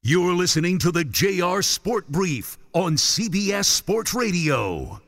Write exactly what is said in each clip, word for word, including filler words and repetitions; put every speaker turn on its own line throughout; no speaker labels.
You're listening to the J R Sport Brief on C B S Sports Radio.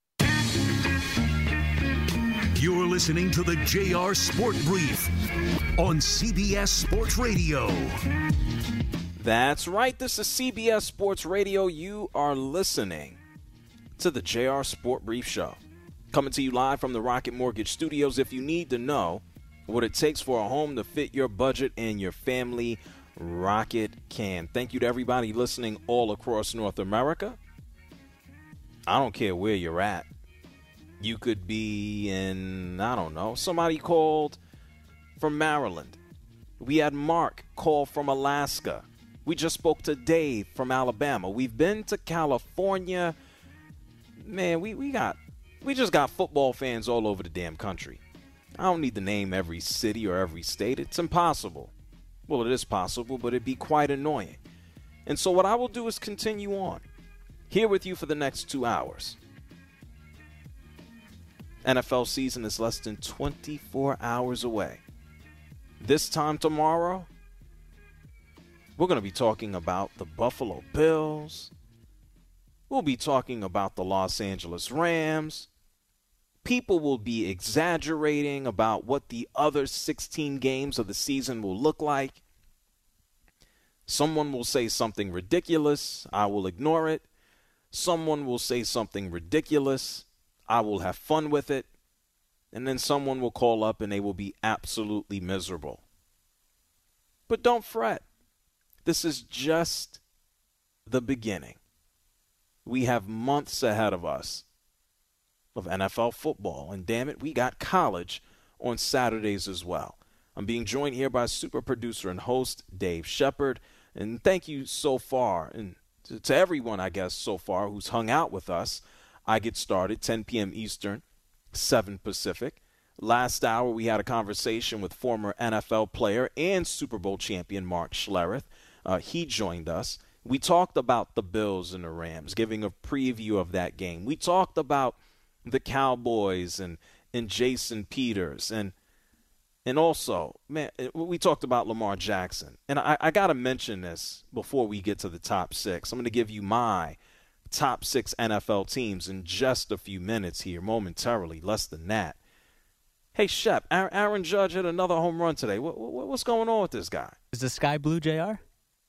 You're listening to the J R Sport Brief on C B S Sports Radio.
That's right. This is C B S Sports Radio. You are listening to the J R Sport Brief Show. Coming to you live from the Rocket Mortgage Studios. If you need to know what it takes for a home to fit your budget and your family, Rocket can. Thank you to everybody listening all across North America. I don't care where you're at. You could be in, I don't know, somebody called from Maryland. We had Mark call from Alaska. We just spoke to Dave from Alabama. We've been to California. Man, we, we got, we just got football fans all over the damn country. I don't need to name every city or every state. It's impossible. Well, it is possible, but it'd be quite annoying. And so what I will do is continue on here with you for the next two hours. N F L season is less than twenty-four hours away. This time tomorrow, we're going to be talking about the Buffalo Bills. We'll be talking about the Los Angeles Rams. People will be exaggerating about what the other sixteen games of the season will look like. Someone will say something ridiculous. I will ignore it. Someone will say something ridiculous. I will have fun with it. And then someone will call up and they will be absolutely miserable. But don't fret. This is just the beginning. We have months ahead of us of N F L football. And damn it, we got college on Saturdays as well. I'm being joined here by super producer and host Dave Shepard. And thank you so far, and to, to everyone, I guess, so far who's hung out with us. I get started ten p.m. Eastern, seven Pacific. Last hour, we had a conversation with former N F L player and Super Bowl champion Mark Schlereth. Uh, he joined us. We talked about the Bills and the Rams, giving a preview of that game. We talked about the Cowboys and and Jason Peters. And and also, man, we talked about Lamar Jackson. And I, I got to mention this before we get to the top six. I'm going to give you my top six N F L teams in just a few minutes here, momentarily, less than that. Hey, Shep, Aaron Judge hit another home run today. What, what, what's going on with this guy?
Is the sky blue, J R?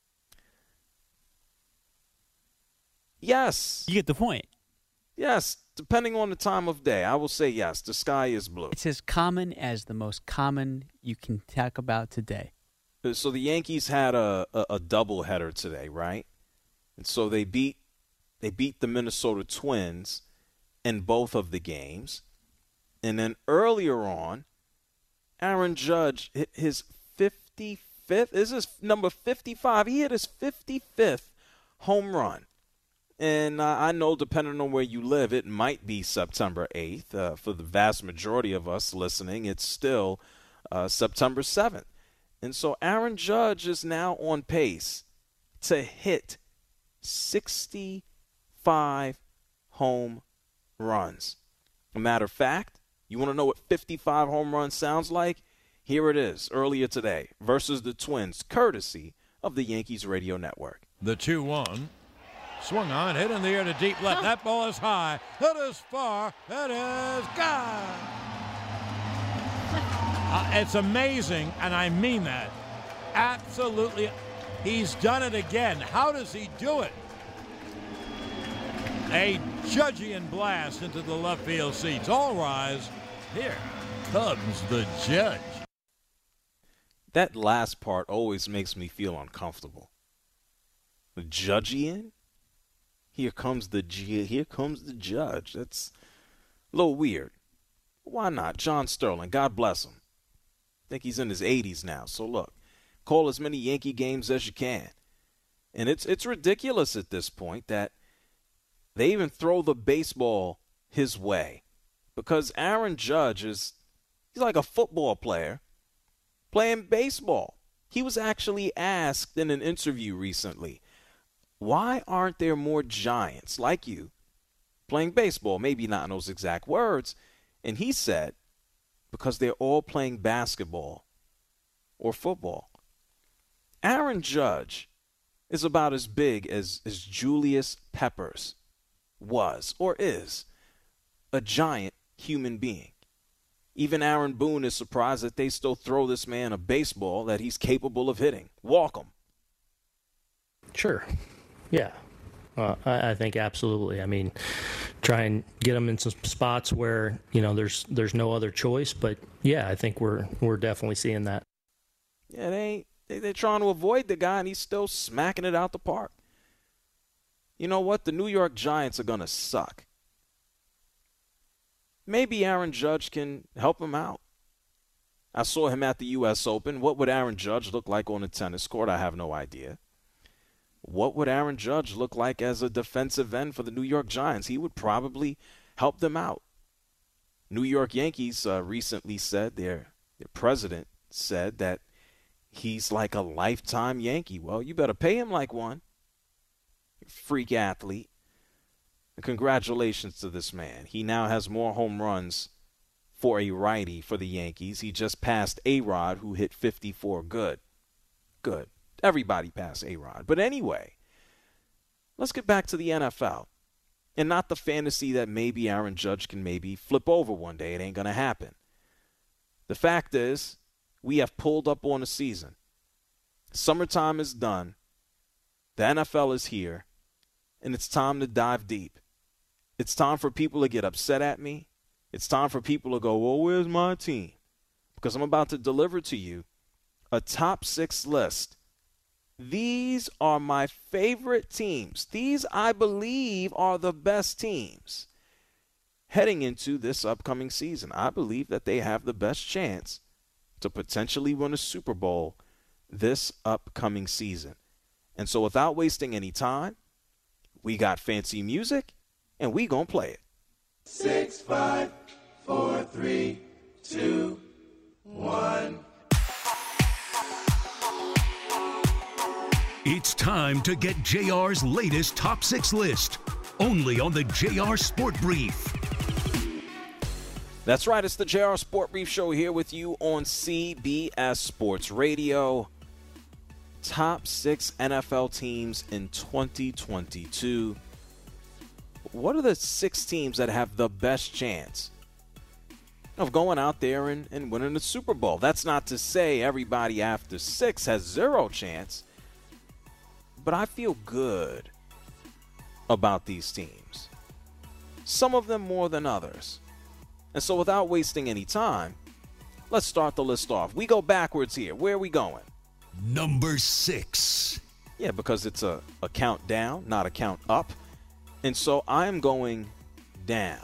Yes.
You get the point.
Yes, depending on the time of day, I will say yes, the sky is blue.
It's as common as the most common you can talk about today.
So the Yankees had a, a, a doubleheader today, right? And so they beat they beat the Minnesota Twins in both of the games. And then earlier on, Aaron Judge hit his fifty-fifth, this is number fifty-five. He hit his fifty-fifth home run. And uh, I know depending on where you live, it might be September eighth. Uh, for the vast majority of us listening, it's still uh, September seventh. And so Aaron Judge is now on pace to hit sixty-five home runs. A matter of fact, you want to know what fifty-five home runs sounds like? Here it is, earlier today, versus the Twins, courtesy of the Yankees Radio Network.
The two one. Swung on, hit in the air to deep left. That ball is high. That is far. That is gone. Uh, it's amazing, and I mean that. Absolutely. He's done it again. How does he do it? A Judgian blast into the left field seats. All rise. Here comes the Judge.
That last part always makes me feel uncomfortable. The Judgian? Here comes the here comes the Judge. That's a little weird. Why not? John Sterling, God bless him. I think he's in his eighties now. So look, call as many Yankee games as you can. And it's it's ridiculous at this point that they even throw the baseball his way. Because Aaron Judge is he's like a football player playing baseball. He was actually asked in an interview recently, why aren't there more giants like you playing baseball? Maybe not in those exact words. And he said, because they're all playing basketball or football. Aaron Judge is about as big as, as Julius Peppers was or is, a giant human being. Even Aaron Boone is surprised that they still throw this man a baseball that he's capable of hitting. Walk him.
Sure. Yeah. Uh, I, I think absolutely. I mean, try and get them in some spots where, you know, there's there's no other choice. But, yeah, I think we're we're definitely seeing that.
Yeah, they ain't, they, they're trying to avoid the guy, and he's still smacking it out the park. You know what? The New York Giants are going to suck. Maybe Aaron Judge can help him out. I saw him at the U S Open. What would Aaron Judge look like on a tennis court? I have no idea. What would Aaron Judge look like as a defensive end for the New York Giants? He would probably help them out. New York Yankees uh, recently said, their, their president said that he's like a lifetime Yankee. Well, you better pay him like one. Freak athlete. And congratulations to this man. He now has more home runs for a righty for the Yankees. He just passed A-Rod, who hit fifty-four. Good. Good. Everybody passed A-Rod. But anyway, let's get back to the N F L. And not the fantasy that maybe Aaron Judge can maybe flip over one day. It ain't going to happen. The fact is, we have pulled up on a season. Summertime is done. The N F L is here. And it's time to dive deep. It's time for people to get upset at me. It's time for people to go, well, where's my team? Because I'm about to deliver to you a top six list. These are my favorite teams. These, I believe, are the best teams heading into this upcoming season. I believe that they have the best chance to potentially win a Super Bowl this upcoming season. And so without wasting any time, we got fancy music, and we gonna play it.
Six, five, four, three, two, one.
It's time to get J R's latest top six list, only on the J R Sport Brief.
That's right, it's the J R Sport Brief Show here with you on C B S Sports Radio. Top six N F L teams in twenty twenty-two. What are the six teams that have the best chance of going out there and, and winning the Super Bowl? That's not to say everybody after six has zero chance, but I feel good about these teams. Some of them more than others. And so without wasting any time, let's start the list off. We go backwards here. Where are we going?
Number six.
Yeah, because it's a, a count down, not a count up. And so I am going down.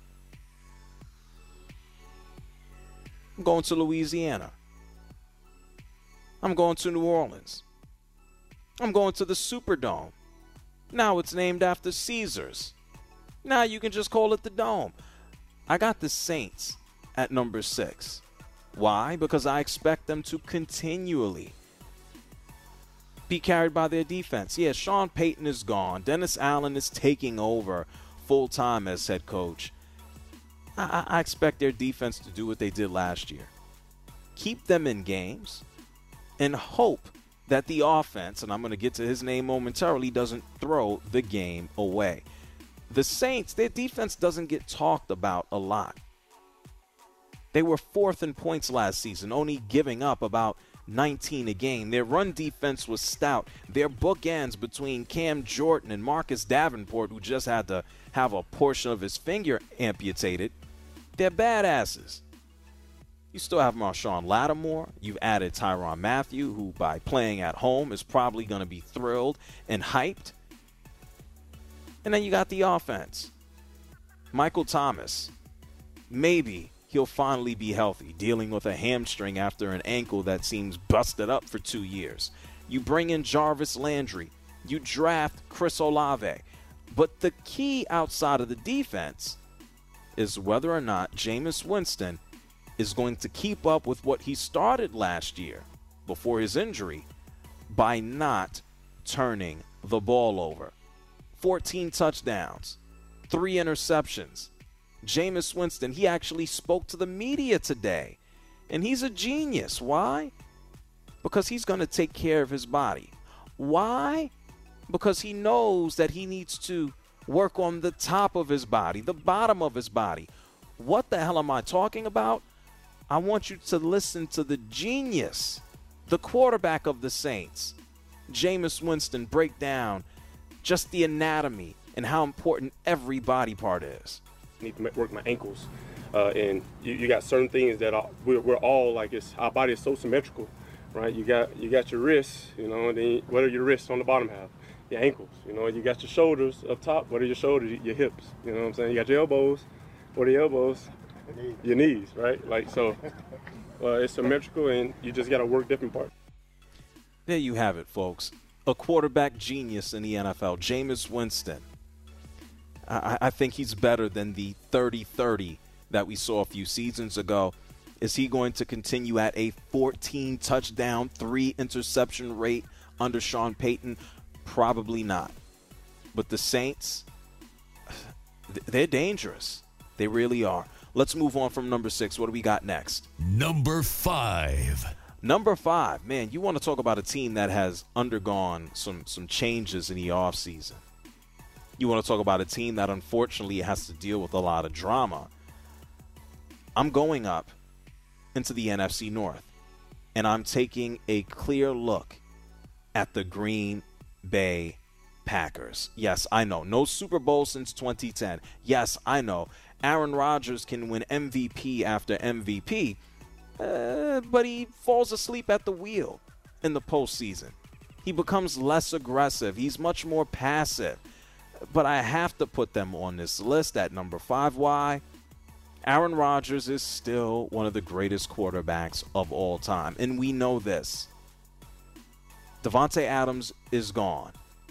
I'm going to Louisiana. I'm going to New Orleans. I'm going to the Superdome. Now it's named after Caesars. Now you can just call it the Dome. I got the Saints at number six. Why? Because I expect them to continually be carried by their defense. Yeah, Sean Payton is gone. Dennis Allen is taking over full-time as head coach. I, I expect their defense to do what they did last year. Keep them in games and hope that the offense, and I'm going to get to his name momentarily, doesn't throw the game away. The Saints, their defense doesn't get talked about a lot. They were fourth in points last season, only giving up about nineteen a game. Their run defense was stout. Their bookends between Cam Jordan and Marcus Davenport, who just had to have a portion of his finger amputated, they're badasses. You still have Marshawn Lattimore. You've added Tyrann Mathieu, who by playing at home is probably going to be thrilled and hyped. And then you got the offense. Michael Thomas, maybe he'll finally be healthy, dealing with a hamstring after an ankle that seems busted up for two years. You bring in Jarvis Landry. You draft Chris Olave. But the key outside of the defense is whether or not Jameis Winston is going to keep up with what he started last year before his injury by not turning the ball over. fourteen touchdowns, three interceptions. Jameis Winston, he actually spoke to the media today, and he's a genius. Why? Because he's going to take care of his body. Why? because he knows that he needs to work on the top of his body, the bottom of his body. What the hell am I talking about? I want you to listen to the genius, the quarterback of the Saints, Jameis Winston, break down just the anatomy and how important every body part is.
I need to work my ankles. Uh, and you, you got certain things that are, we're, we're all like, it's, our body is so symmetrical, right? You got you got your wrists, you know, and then what are your wrists on the bottom half? Your ankles, you know, you got your shoulders up top. What are your shoulders? Your hips, you know what I'm saying? You got your elbows. What are your elbows? Your knees, right? Like, so uh, it's symmetrical, and you just got to work different parts.
There you have it, folks. A quarterback genius in the N F L, Jameis Winston. I, I think he's better than the thirty thirty that we saw a few seasons ago. Is he going to continue at a fourteen touchdown, three interception rate under Sean Payton? Probably not. But the Saints, they're dangerous. They really are. Let's move on from number six. What do we got next?
Number five.
Number five. Man, you want to talk about a team that has undergone some, some changes in the offseason. You want to talk about a team that unfortunately has to deal with a lot of drama. I'm going up into the N F C North, and I'm taking a clear look at the Green Bay Packers. Yes, I know. No Super Bowl since twenty ten. Yes, I know. Aaron Rodgers can win M V P after M V P, uh, but he falls asleep at the wheel in the postseason. He becomes less aggressive. He's much more passive. But I have to put them on this list at number five. Why? Aaron Rodgers is still one of the greatest quarterbacks of all time, and we know this. Davante Adams is gone.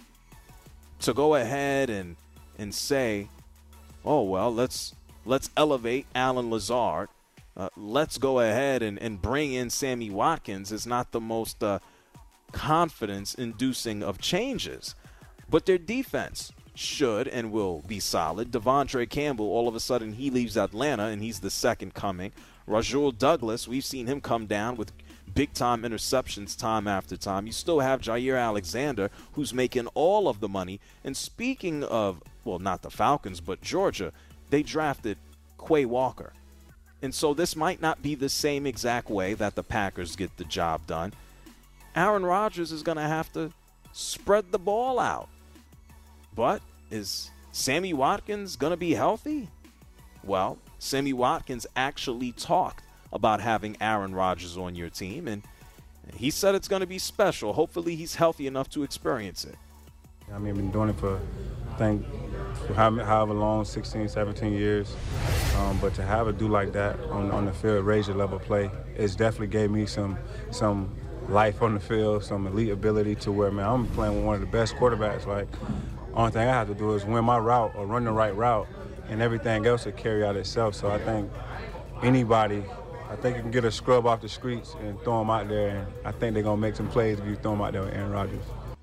To go ahead and and say, oh, well, let's let's elevate Allen Lazard. Uh, let's go ahead and, and bring in Sammy Watkins is not the most uh, confidence-inducing of changes. But their defense should and will be solid. Devondre Campbell, all of a sudden, he leaves Atlanta, and he's the second coming. Rasul Douglas, we've seen him come down with big-time interceptions time after time. You still have Jair Alexander, who's making all of the money. And speaking of, well, not the Falcons, but Georgia, they drafted Quay Walker. And so this might not be the same exact way that the Packers get the job done. Aaron Rodgers is going to have to spread the ball out. But is Sammy Watkins going to be healthy? Well, Sammy Watkins actually talked about having Aaron Rodgers on your team, and he said it's going to be special. Hopefully he's healthy enough to experience it.
I mean, I've been doing it for, I think, for however long, sixteen, seventeen years. Um, but to have a dude like that on, on the field, raise your level play, it's definitely gave me some some life on the field, some elite ability to where, man, I'm playing with one of the best quarterbacks. Like, only thing I have to do is win my route or run the right route, and everything else will carry out itself. So I think anybody, I think you can get a scrub off the streets and throw them out there, and I think they're going to make some plays if you throw them out there with Aaron Rodgers.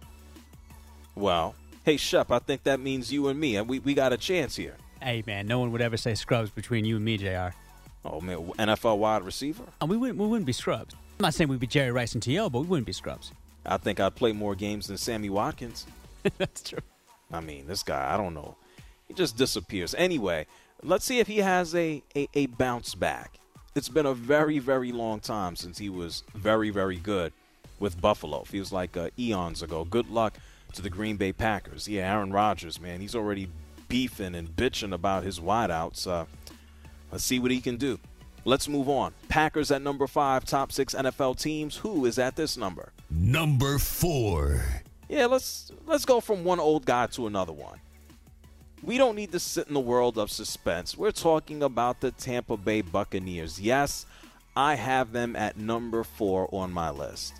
Well, hey, Shep, I think that means you and me, and we, we got a chance here.
Hey, man, no one would ever say scrubs between you and me, J R.
Oh, man, N F L wide receiver?
And we wouldn't, we wouldn't be scrubs. I'm not saying we'd be Jerry Rice and T O, but we wouldn't be scrubs.
I think I'd play more games than Sammy Watkins.
That's true.
I mean, this guy, I don't know. He just disappears. Anyway, let's see if he has a, a, a bounce back. It's been a very, very long time since he was very, very good with Buffalo. Feels like uh, eons ago. Good luck to the Green Bay Packers. Yeah, Aaron Rodgers, man, he's already beefing and bitching about his wideouts. Uh, let's see what he can do. Let's move on. Packers at number five, top six N F L teams. Who is at this number?
Number four.
Yeah, let's let's go from one old guy to another one. We don't need to sit in the world of suspense. We're talking about the Tampa Bay Buccaneers. Yes, I have them at number four on my list.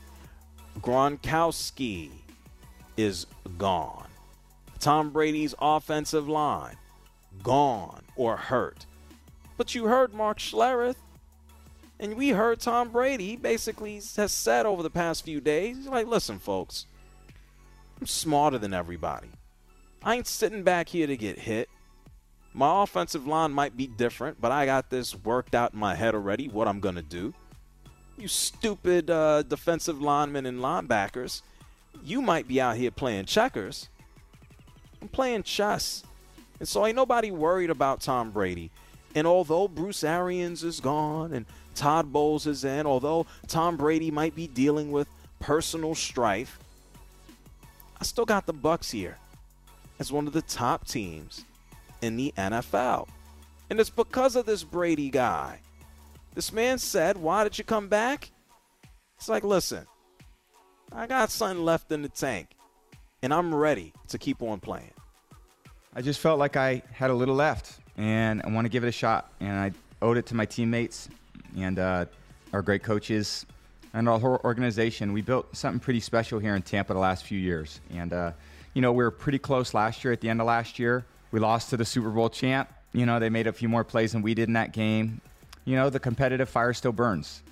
Gronkowski is gone. Tom Brady's offensive line, gone or hurt. But you heard Mark Schlereth, and we heard Tom Brady. He basically has said over the past few days, he's like, listen, folks, I'm smarter than everybody. I ain't sitting back here to get hit. My offensive line might be different, but I got this worked out in my head already, what I'm going to do. You stupid uh, defensive linemen and linebackers, You might be out here playing checkers. I'm playing chess. And so ain't nobody worried about Tom Brady. And although Bruce Arians is gone and Todd Bowles is in, although Tom Brady might be dealing with personal strife, I still got the Bucs here as one of the top teams in the N F L. And it's because of this Brady guy. This man said, why did you come back? It's like, listen, I got something left in the tank, and I'm ready to keep on playing.
I just felt like I had a little left, and I want to give it a shot. And I owed it to my teammates and uh, our great coaches and our whole organization. We built something pretty special here in Tampa the last few years. And, uh, you know, we were pretty close last year. At the end of last year, we lost to the Super Bowl champ. You know, they made a few more plays than we did in that game. You know, the competitive fire still burns.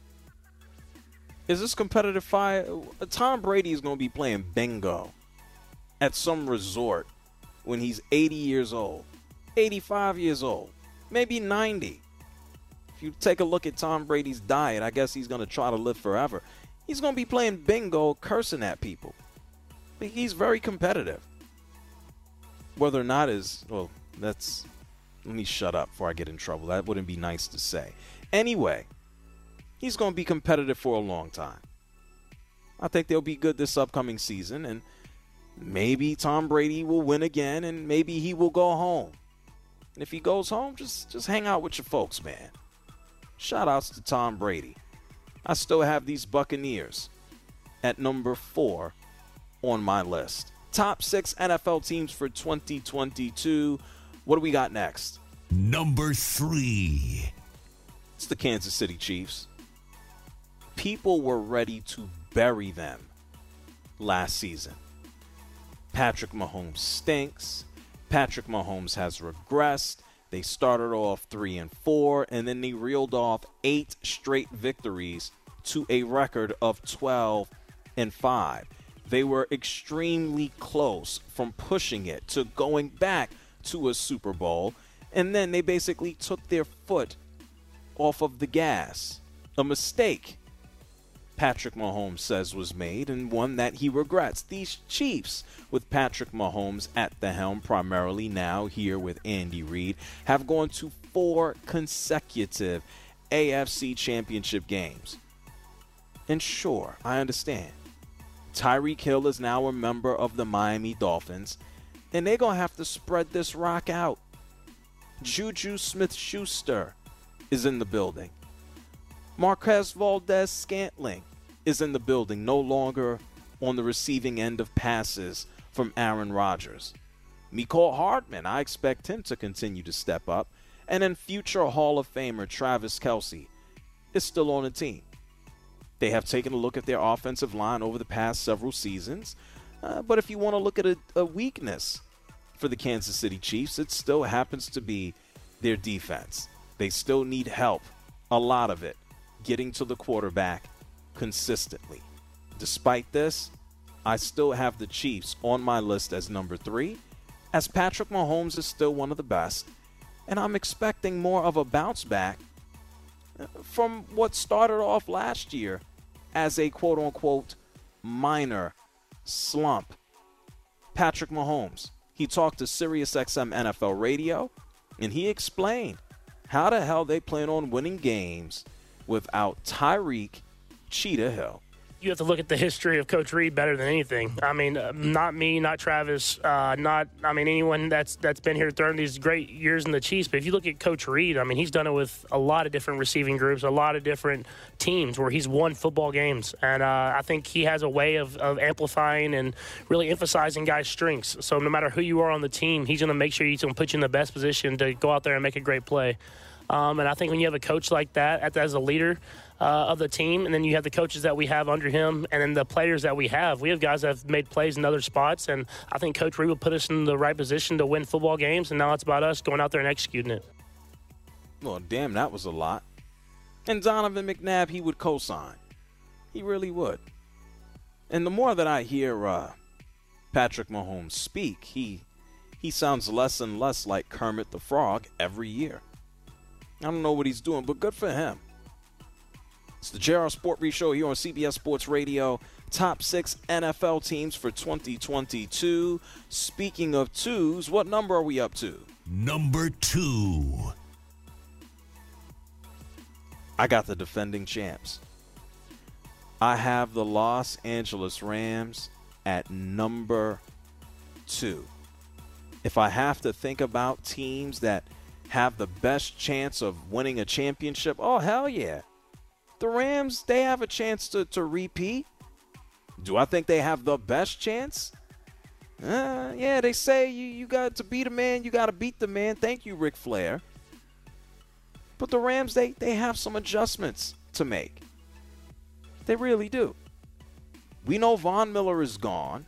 Is this competitive fire? Tom Brady is going to be playing bingo at some resort when he's eighty years old, eighty-five years old, maybe ninety. If you take a look at Tom Brady's diet, I guess he's going to try to live forever. He's going to be playing bingo, cursing at people. He's very competitive. Whether or not is, well, that's, let me shut up before I get in trouble. That wouldn't be nice to say. Anyway, he's going to be competitive for a long time. I think they'll be good this upcoming season, and maybe Tom Brady will win again, and maybe he will go home. And if he goes home, just, just hang out with your folks, man. Shout outs to Tom Brady. I still have these Buccaneers at number four on my list. Top six N F L teams for twenty twenty-two. What do we got next?
Number three.
It's the Kansas City Chiefs. People were ready to bury them last season. Patrick Mahomes stinks. Patrick Mahomes has regressed. They started off three and four, and then they reeled off eight straight victories to a record of twelve and five. They were extremely close from pushing it to going back to a Super Bowl, and then they basically took their foot off of the gas. A mistake, Patrick Mahomes says, was made, and one that he regrets. These Chiefs, with Patrick Mahomes at the helm, primarily now here with Andy Reid, have gone to four consecutive A F C championship games. And sure, I understand. Tyreek Hill is now a member of the Miami Dolphins, and they're going to have to spread this rock out. Juju Smith-Schuster is in the building. Marquez Valdez-Scantling is in the building, no longer on the receiving end of passes from Aaron Rodgers. Mecole Hardman, I expect him to continue to step up. And then future Hall of Famer Travis Kelce is still on the team. They have taken a look at their offensive line over the past several seasons. Uh, but if you want to look at a, a weakness for the Kansas City Chiefs, it still happens to be their defense. They still need help, a lot of it, getting to the quarterback consistently. Despite this, I still have the Chiefs on my list as number three, as Patrick Mahomes is still one of the best, and I'm expecting more of a bounce back from what started off last year as a quote-unquote minor slump. Patrick Mahomes, he talked to SiriusXM N F L Radio, and he explained how the hell they plan on winning games without Tyreek Cheetah Hill.
You have to look at the history of Coach Reid better than anything. I mean, uh, not me, not Travis, uh, not I mean anyone that's that's been here during these great years in the Chiefs. But if you look at Coach Reid, I mean, he's done it with a lot of different receiving groups, a lot of different teams where he's won football games. And uh, I think he has a way of, of amplifying and really emphasizing guys' strengths. So no matter who you are on the team, he's going to make sure he's going to put you in the best position to go out there and make a great play. Um, and I think when you have a coach like that as a leader uh, of the team, and then you have the coaches that we have under him, and then the players that we have, we have guys that have made plays in other spots, and I think Coach Reid will put us in the right position to win football games, and now it's about us going out there and executing it.
Well, damn, that was a lot. And Donovan McNabb, he would co-sign. He really would. And the more that I hear uh, Patrick Mahomes speak, he he sounds less and less like Kermit the Frog every year. I don't know what he's doing, but good for him. It's the J R Sport Brief Show here on C B S Sports Radio. top six N F L teams for twenty twenty-two. Speaking of twos, what number are we up to?
Number two.
I got the defending champs. I have the Los Angeles Rams at number two. If I have to think about teams that have the best chance of winning a championship, oh, hell yeah. The Rams, they have a chance to, to repeat. Do I think they have the best chance? Uh, yeah, they say you, you got to beat a man, you got to beat the man. Thank you, Ric Flair. But the Rams, they, they have some adjustments to make. They really do. We know Von Miller is gone.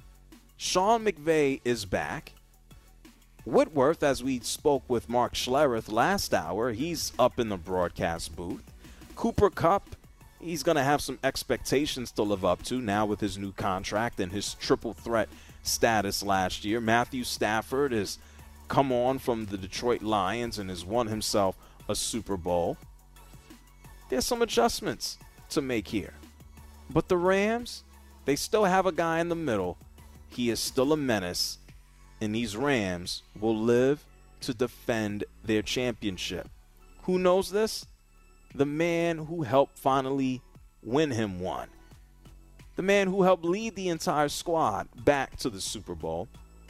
Sean McVay is back. Whitworth, as we spoke with Mark Schlereth last hour, he's up in the broadcast booth. Cooper Kupp, he's going to have some expectations to live up to now with his new contract and his triple threat status last year. Matthew Stafford has come on from the Detroit Lions and has won himself a Super Bowl. There's some adjustments to make here. But the Rams, they still have a guy in the middle. He is still a menace. And these Rams will live to defend their championship. Who knows this? The man who helped finally win him one. The man who helped lead the entire squad back to the Super Bowl.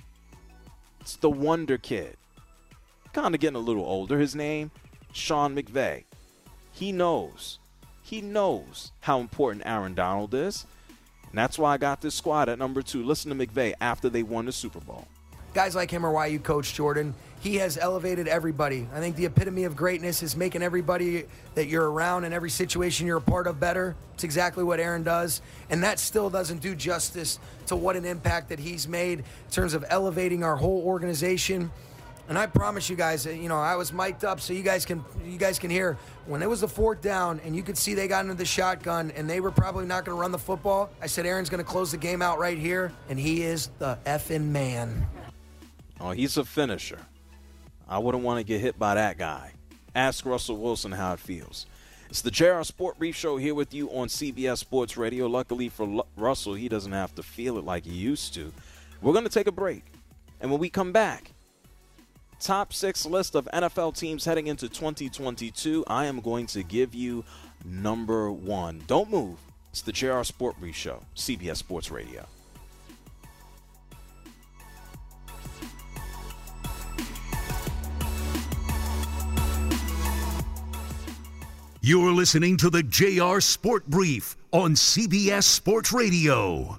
It's the Wonder Kid. Kind of getting a little older. His name, Sean McVay. He knows. He knows how important Aaron Donald is. And that's why I got this squad at number two. Listen to McVay after they won the Super Bowl.
Guys like him are why you coach, Jordan. He has elevated everybody. I think the epitome of greatness is making everybody that you're around in every situation you're a part of better. It's exactly what Aaron does. And that still doesn't do justice to what an impact that he's made in terms of elevating our whole organization. And I promise you guys, you know, I was mic'd up so you guys can you guys can hear. When it was the fourth down and you could see they got into the shotgun and they were probably not going to run the football, I said Aaron's going to close the game out right here, and he is the effing man.
Oh, he's a finisher. I wouldn't want to get hit by that guy. Ask Russell Wilson how it feels. It's the J R Sport Brief Show here with you on C B S Sports Radio. Luckily for L- Russell, he doesn't have to feel it like he used to. We're going to take a break. And when we come back, top six list of N F L teams heading into twenty twenty-two, I am going to give you number one. Don't move. It's the J R Sport Brief Show, C B S Sports Radio.
You're listening to the J R Sport Brief on C B S Sports Radio.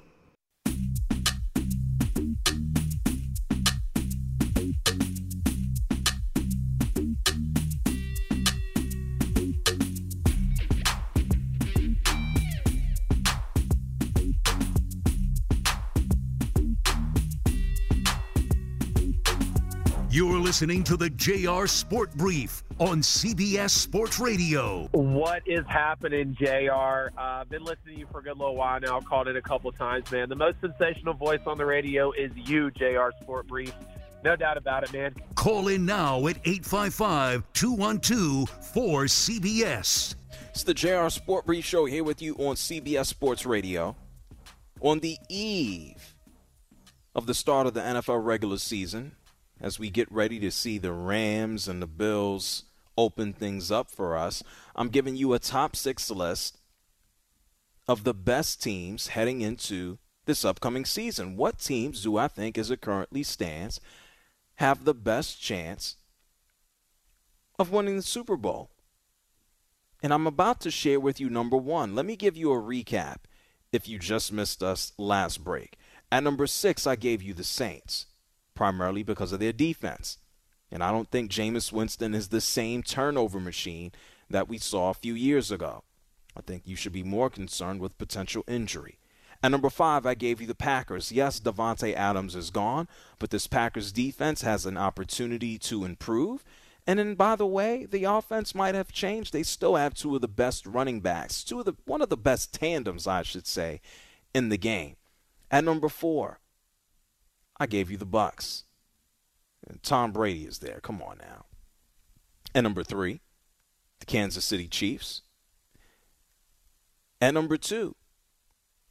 You're listening to the J R Sport Brief on C B S Sports Radio.
What is happening, J R? I've uh, been listening to you for a good little while now. Called it a couple times, man. The most sensational voice on the radio is you, J R Sport Brief. No doubt about it, man.
Call in now at eight five five, two one two, four C B S.
It's the J R Sport Brief Show here with you on C B S Sports Radio. On the eve of the start of the N F L regular season, as we get ready to see the Rams and the Bills open things up for us, I'm giving you a top six list of the best teams heading into this upcoming season. What teams do I think, as it currently stands, have the best chance of winning the Super Bowl? And I'm about to share with you number one. Let me give you a recap if you just missed us last break. At number six, I gave you the Saints, primarily because of their defense. And I don't think Jameis Winston is the same turnover machine that we saw a few years ago. I think you should be more concerned with potential injury. At number five, I gave you the Packers. Yes, Davante Adams is gone, but this Packers defense has an opportunity to improve. And then, by the way, the offense might have changed. They still have two of the best running backs, two of the one of the best tandems, I should say, in the game. At number four, I gave you the Bucs. And Tom Brady is there. Come on now. At number three, the Kansas City Chiefs. At number two,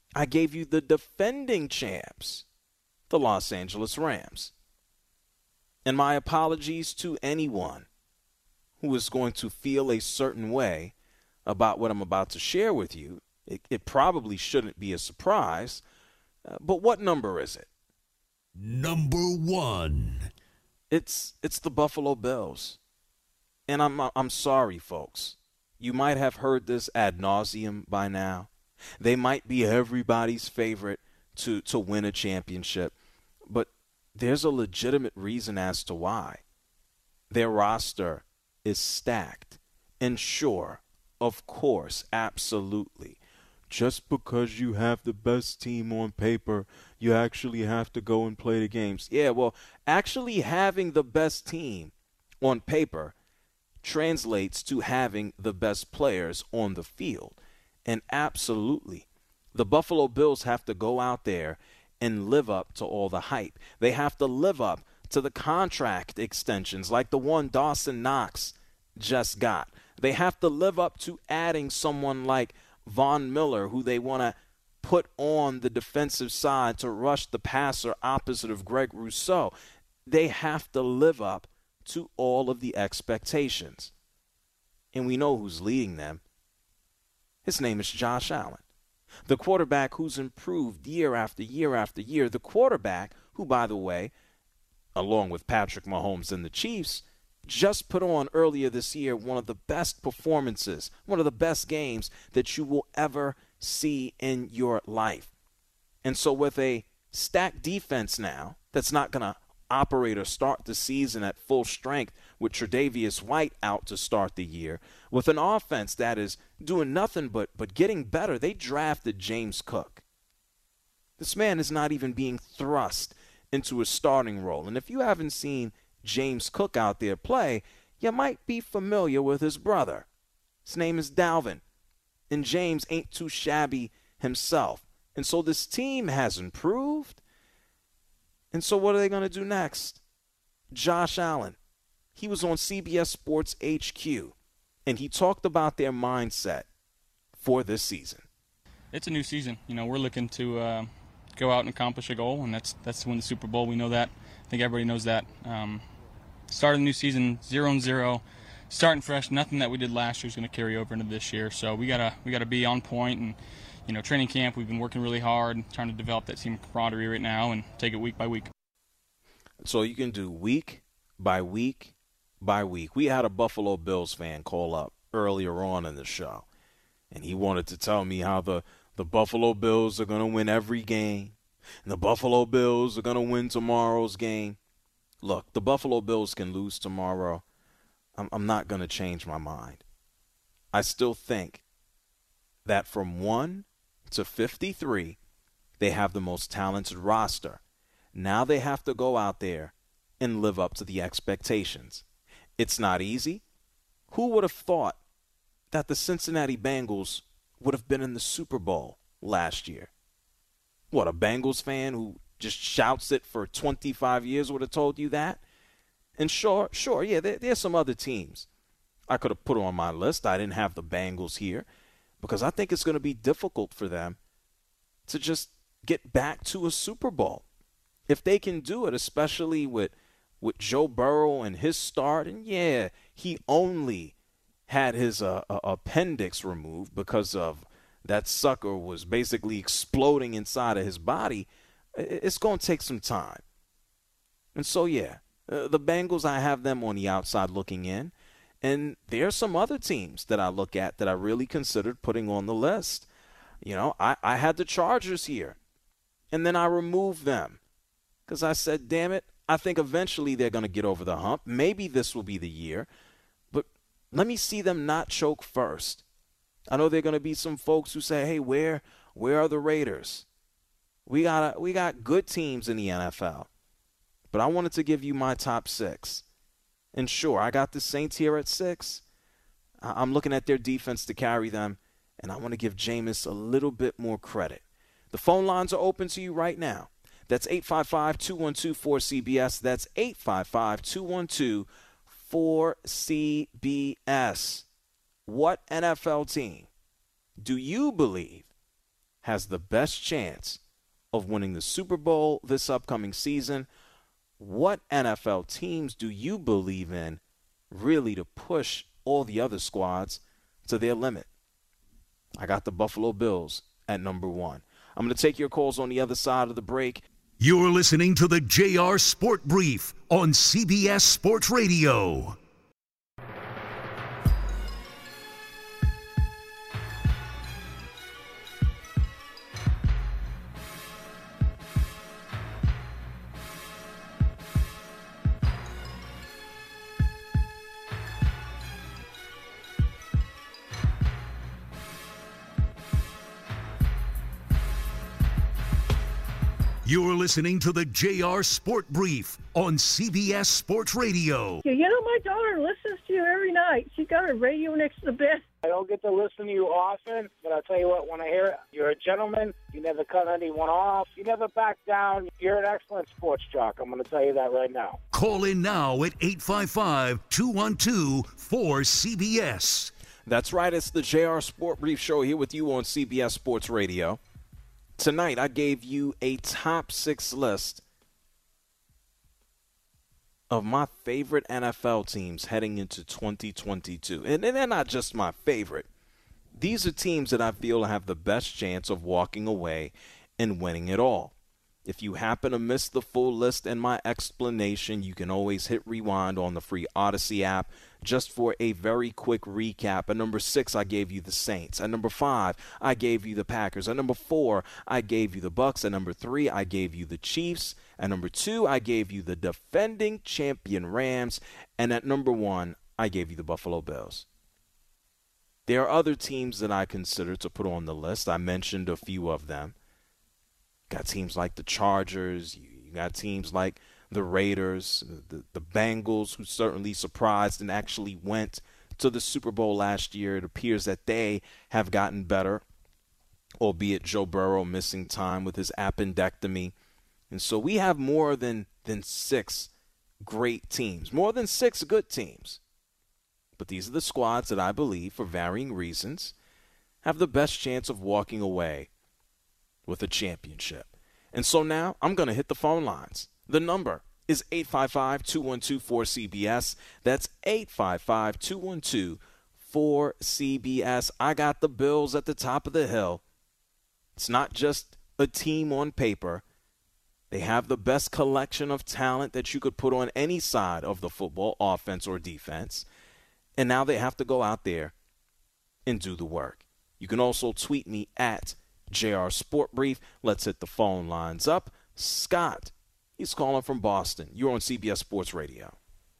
I gave you the defending champs, the Los Angeles Rams. And my apologies to anyone who is going to feel a certain way about what I'm about to share with you. It, it probably shouldn't be a surprise, uh, but what number is it?
Number one.
It's it's the Buffalo Bills. And I'm I'm sorry, folks. You might have heard this ad nauseum by now. They might be everybody's favorite to, to win a championship, but there's a legitimate reason as to why. Their roster is stacked. And sure, of course, absolutely. Just because you have the best team on paper, you actually have to go and play the games. Yeah, well, actually having the best team on paper translates to having the best players on the field. And absolutely, the Buffalo Bills have to go out there and live up to all the hype. They have to live up to the contract extensions like the one Dawson Knox just got. They have to live up to adding someone like Von Miller, who they want to put on the defensive side to rush the passer opposite of Greg Rousseau. They have to live up to all of the expectations. And we know who's leading them. His name is Josh Allen, the quarterback who's improved year after year after year, the quarterback who, by the way, along with Patrick Mahomes and the Chiefs, just put on earlier this year one of the best performances, one of the best games that you will ever see in your life. And so with a stacked defense now that's not going to operate or start the season at full strength with Tre'Davious White out to start the year, with an offense that is doing nothing but, but getting better, they drafted James Cook. This man is not even being thrust into a starting role. And if you haven't seen James Cook out there play, you might be familiar with his brother. His name is Dalvin. And James ain't too shabby himself. And so this team has improved. And so what are they going to do next? Josh Allen. He was on C B S Sports H Q, and he talked about their mindset for this season.
It's a new season. You know, we're looking to uh, go out and accomplish a goal, and that's that's to win the Super Bowl. We know that. I think everybody knows that. Um, starting the new season zero and zero, starting fresh. Nothing that we did last year is going to carry over into this year. So we gotta we gotta be on point. And you know, training camp, we've been working really hard, trying to develop that team camaraderie right now, and take it week by week.
So you can do week by week by week. We had a Buffalo Bills fan call up earlier on in the show, and he wanted to tell me how the the Buffalo Bills are going to win every game, and the Buffalo Bills are going to win tomorrow's game. Look, the Buffalo Bills can lose tomorrow. I'm, I'm not going to change my mind. I still think that from one to fifty-three, they have the most talented roster. Now they have to go out there and live up to the expectations. It's not easy. Who would have thought that the Cincinnati Bengals would have been in the Super Bowl last year? What, a Bengals fan who just shouts it for twenty-five years would have told you that? And sure, sure, yeah, there, there's some other teams I could have put on my list. I didn't have the Bengals here because I think it's going to be difficult for them to just get back to a Super Bowl. If they can do it, especially with with Joe Burrow and his start, and yeah, he only had his uh, uh, appendix removed because of that sucker was basically exploding inside of his body, it's going to take some time. And so, yeah, uh, the Bengals, I have them on the outside looking in. And there are some other teams that I look at that I really considered putting on the list. You know, I, I had the Chargers here, and then I removed them because I said, damn it, I think eventually they're going to get over the hump. Maybe this will be the year, but let me see them not choke first. I know there are going to be some folks who say, hey, where where are the Raiders? We got a, we got good teams in the N F L, but I wanted to give you my top six. And sure, I got the Saints here at six. I'm looking at their defense to carry them, and I want to give Jameis a little bit more credit. The phone lines are open to you right now. That's eight five five, two one two, four C B S. That's eight five five, two one two, four C B S. What N F L team do you believe has the best chance of winning the Super Bowl this upcoming season? What N F L teams do you believe in really to push all the other squads to their limit? I got the Buffalo Bills at number one. I'm going to take your calls on the other side of the break.
You're listening to the J R Sport Brief on C B S Sports Radio. You're listening to the J R Sport Brief on C B S Sports Radio.
You know, my daughter listens to you every night. She got her radio next to the bed.
I don't get to listen to you often, but I'll tell you what, when I hear it, you're a gentleman. You never cut anyone off. You never back down. You're an excellent sports jock. I'm going to tell you that right now.
Call in now at eight five five, two one two, four C B S.
That's right. It's the J R Sport Brief Show here with you on C B S Sports Radio. Tonight, I gave you a top six list of my favorite N F L teams heading into twenty twenty-two. And they're not just my favorite. These are teams that I feel have the best chance of walking away and winning it all. If you happen to miss the full list and my explanation, you can always hit rewind on the free Odyssey app. Just for a very quick recap, at number six, I gave you the Saints. At number five, I gave you the Packers. At number four, I gave you the Bucks. At number three, I gave you the Chiefs. At number two, I gave you the defending champion Rams. And at number one, I gave you the Buffalo Bills. There are other teams that I consider to put on the list. I mentioned a few of them. Got teams like the Chargers. You got teams like the Raiders, the, the Bengals, who certainly surprised and actually went to the Super Bowl last year. It appears that they have gotten better, albeit Joe Burrow missing time with his appendectomy. And so we have more than, than six great teams, more than six good teams. But these are the squads that I believe, for varying reasons, have the best chance of walking away with a championship. And so now I'm going to hit the phone lines. The number is eight five five, two one two, four C B S. That's eight five five, two one two, four C B S. I got the Bills at the top of the hill. It's not just a team on paper. They have the best collection of talent that you could put on any side of the football, offense or defense. And now they have to go out there and do the work. You can also tweet me at J R Sport Brief. Let's hit the phone lines up. Scott, he's calling from Boston. You're on C B S Sports Radio.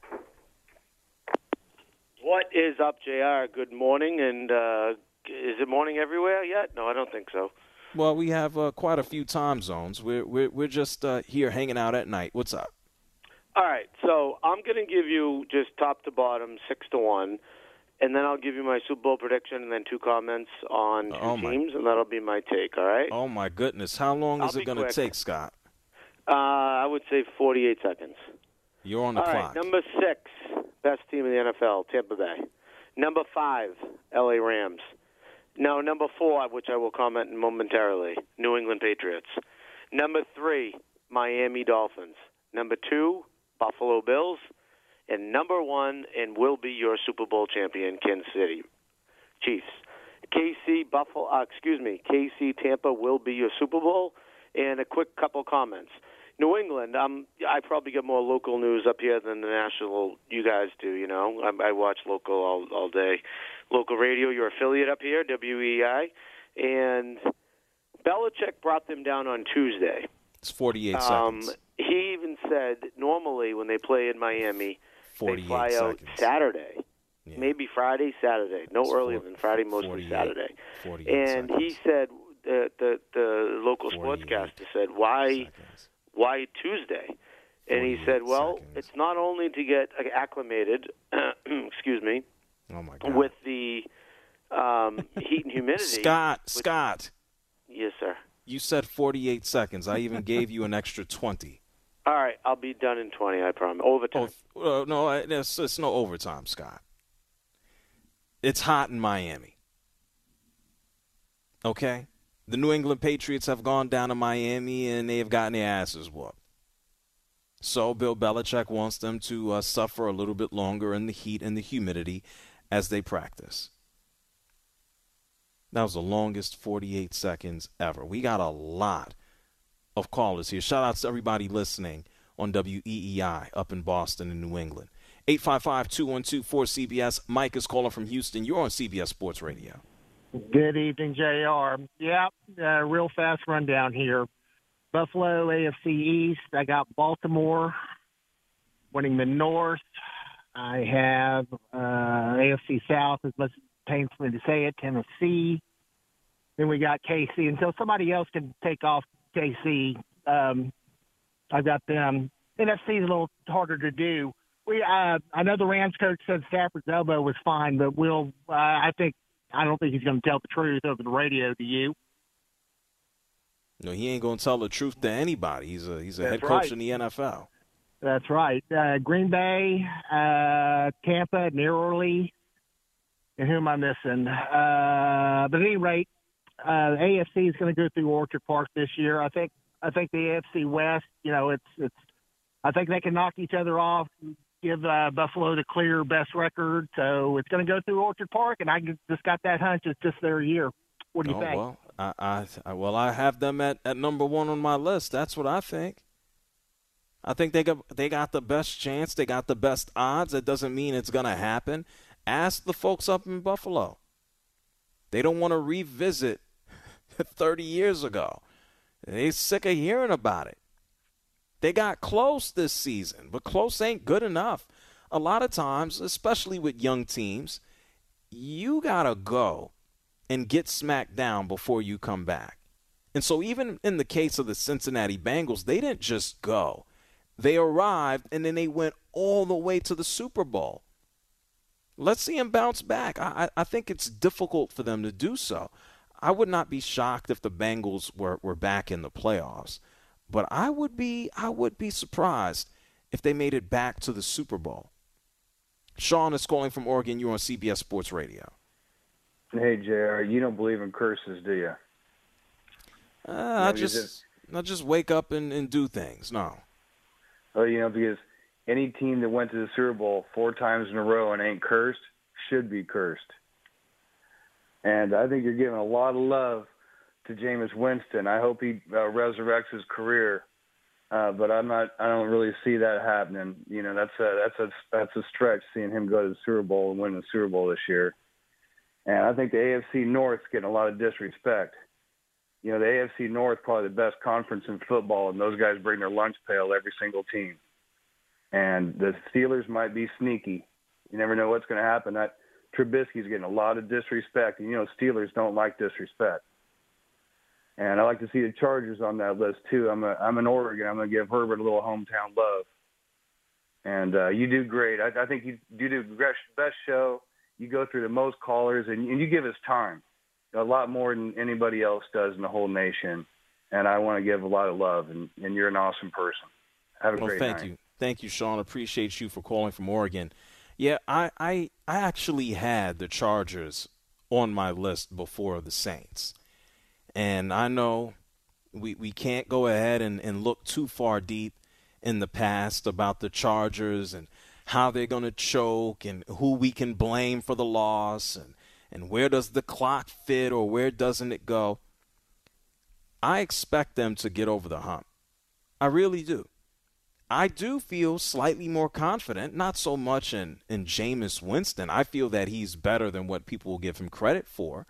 What is up, J R? Good morning. And uh, is it morning everywhere yet? No, I don't think so.
Well, we have uh, quite a few time zones. We're we're, we're just uh, here hanging out at night. What's up?
All right, so I'm going to give you just top to bottom, six to one, and then I'll give you my Super Bowl prediction and then two comments on two
oh
teams, and that'll be my take, all right?
Oh, my goodness. How long
I'll
is it going to take, Scott?
Uh, I would say forty-eight seconds.
You're on the
all
clock.
Right, number six, best team in the N F L, Tampa Bay. Number five, L A Rams. Now, number four, which I will comment momentarily, New England Patriots. Number three, Miami Dolphins. Number two, Buffalo Bills. And number one, and will be your Super Bowl champion, Kansas City Chiefs. K C Buffalo, uh, excuse me, K C Tampa will be your Super Bowl. And a quick couple comments. New England, um, I probably get more local news up here than the national you guys do, you know. I, I watch local all, all day. Local radio, your affiliate up here, W E I. And Belichick brought them down on Tuesday.
It's forty-eight
um,
seconds.
He even said normally when they play in Miami, they fly out
seconds.
Saturday. Yeah. Maybe Friday, Saturday. No
it's
earlier
four,
than Friday, mostly Saturday. And
seconds.
he said, the, the, the local sportscaster said, why
seconds.
why Tuesday? And he said, well,
seconds.
it's not only to get acclimated, excuse me,
oh my God.
with the um, heat and humidity.
Scott,
with,
Scott.
Yes, sir.
You said forty-eight seconds. I even gave you an extra twenty.
All right, I'll be done in twenty, I promise. Overtime.
Oh, uh, no, it's, it's no overtime, Scott. It's hot in Miami. Okay? The New England Patriots have gone down to Miami, and they have gotten their asses whooped. So Bill Belichick wants them to uh, suffer a little bit longer in the heat and the humidity as they practice. That was the longest forty-eight seconds ever. We got a lot of callers here. Shout out to everybody listening on W E E I up in Boston and New England. eight five five, two one two, four C B S. Mike is calling from Houston. You're on C B S Sports Radio.
Good evening, J R. Yeah, uh, real fast rundown here. Buffalo, A F C East. I got Baltimore winning the North. I have uh, A F C South, as much as it pains me to say it, Tennessee. Then we got K C. Until somebody else can take off K C, um, I've got them. N F C is a little harder to do. We, uh, I know the Rams coach said Stafford's elbow was fine, but we'll. Uh, I think I don't think he's going to tell the truth over the radio to you.
No, he ain't going to tell the truth to anybody. He's a he's a
That's
head coach
right.
in the N F L.
That's right. Uh, Green Bay, uh, Tampa, New Orleans, and who am I missing? Uh, but at any rate, uh, A F C is going to go through Orchard Park this year. I think. I think the A F C West. You know, it's it's. I think they can knock each other off. Give uh, Buffalo the clear best record, so it's going to go through Orchard Park, and I just got that hunch it's just their year. What do you
oh,
think?
Well, I, I, I well, I have them at, at number one on my list. That's what I think. I think they got they got the best chance. They got the best odds. That doesn't mean it's going to happen. Ask the folks up in Buffalo. They don't want to revisit thirty years ago. They're sick of hearing about it. They got close this season, but close ain't good enough. A lot of times, especially with young teams, you got to go and get smacked down before you come back. And so even in the case of the Cincinnati Bengals, they didn't just go. They arrived, and then they went all the way to the Super Bowl. Let's see them bounce back. I, I think it's difficult for them to do so. I would not be shocked if the Bengals were, were back in the playoffs. But I would be I would be surprised if they made it back to the Super Bowl. Sean is calling from Oregon. You're on C B S Sports Radio.
Hey, J R, you don't believe in curses, do you?
Uh, I just I just wake up and, and do things. No.
Oh, you know, because any team that went to the Super Bowl four times in a row and ain't cursed should be cursed. And I think you're giving a lot of love to Jameis Winston. I hope he uh, resurrects his career, uh, but I'm not. I don't really see that happening. You know, that's a that's a that's a stretch seeing him go to the Super Bowl and win the Super Bowl this year. And I think the A F C North's getting a lot of disrespect. You know, the A F C North probably the best conference in football, and those guys bring their lunch pail every single team. And the Steelers might be sneaky. You never know what's going to happen. That Trubisky's getting a lot of disrespect, and you know, Steelers don't like disrespect. And I like to see the Chargers on that list, too. I'm a, I'm in Oregon. I'm going to give Herbert a little hometown love. And uh, you do great. I, I think you, you do the best show. You go through the most callers, and, and you give us time, a lot more than anybody else does in the whole nation. And I want to give a lot of love, and, and you're an awesome person. Have a
well,
great
thank
night.
you. Thank you, Sean. Appreciate you for calling from Oregon. Yeah, I, I, I actually had the Chargers on my list before the Saints. And I know we we can't go ahead and, and look too far deep in the past about the Chargers and how they're going to choke and who we can blame for the loss and, and where does the clock fit or where doesn't it go. I expect them to get over the hump. I really do. I do feel slightly more confident, not so much in, in Jameis Winston. I feel that he's better than what people will give him credit for.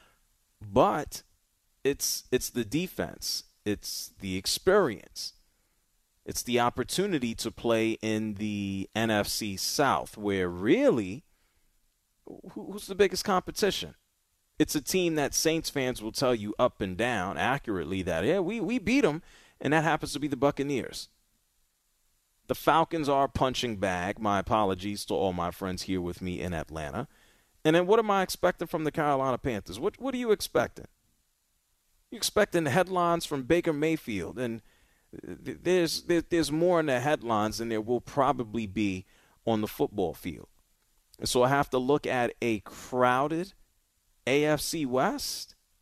But It's it's the defense. It's the experience. It's the opportunity to play in the N F C South, where really, who's the biggest competition? It's a team that Saints fans will tell you up and down accurately that, yeah, we, we beat them, and that happens to be the Buccaneers. The Falcons are a punching bag. My apologies to all my friends here with me in Atlanta. And then what am I expecting from the Carolina Panthers? What What are you expecting? You're expecting headlines from Baker Mayfield, and there's there's more in the headlines than there will probably be on the football field. And so I have to look at a crowded A F C West,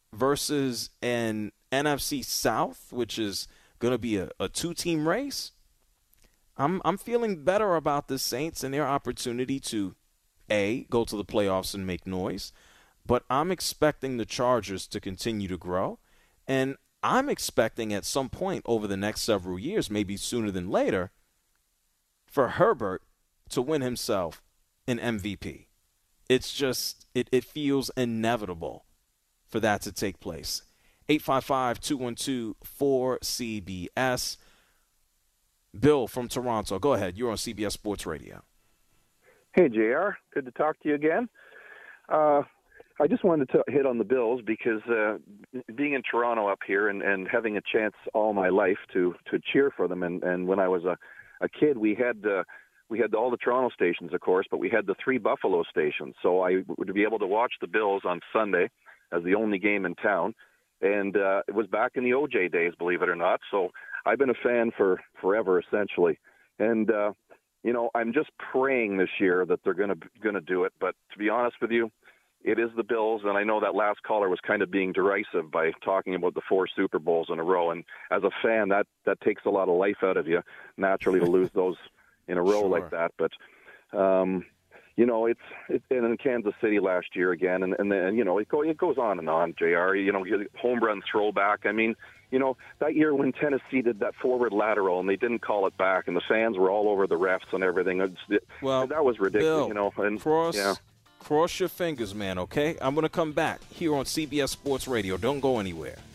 versus an N F C South, which is going to be a, a two-team race, I'm I'm feeling better about the Saints and their opportunity to, A, go to the playoffs and make noise, but I'm expecting the Chargers to continue to grow, and I'm expecting at some point over the next several years, maybe sooner than later, for Herbert to win himself an M V P. It's just, it, it feels inevitable for that to take place. eight five five, two one two, four C B S. Bill from Toronto, go ahead. You're on C B S Sports Radio.
Hey, J R. Good to talk to you again. Uh, I just wanted to hit on the Bills because uh, being in Toronto up here and, and having a chance all my life to, to cheer for them, and, and when I was a, a kid, we had uh, we had all the Toronto stations, of course, but we had the three Buffalo stations. So I would be able to watch the Bills on Sunday as the only game in town. And uh, it was back in the O J days, believe it or not. So I've been a fan for forever, essentially. And, uh, you know, I'm just praying this year that they're going to going to do it. But to be honest with you, it is the Bills. And I know that last caller was kind of being derisive by talking about the four Super Bowls in a row. And as a fan, that, that takes a lot of life out of you, naturally, to lose those in a row sure. like that. But, um, you know, it's, it's in Kansas City last year again. And, and then, you know, it, go, it goes on and on, J R. You know, home run throwback. I mean, you know, that year when Tennessee did that forward lateral and they didn't call it back and the fans were all over the refs and everything. It,
well,
that was ridiculous,
Bill,
you know. And,
cross,
yeah.
cross your fingers, man, okay? I'm going to come back here on C B S Sports Radio. Don't go anywhere.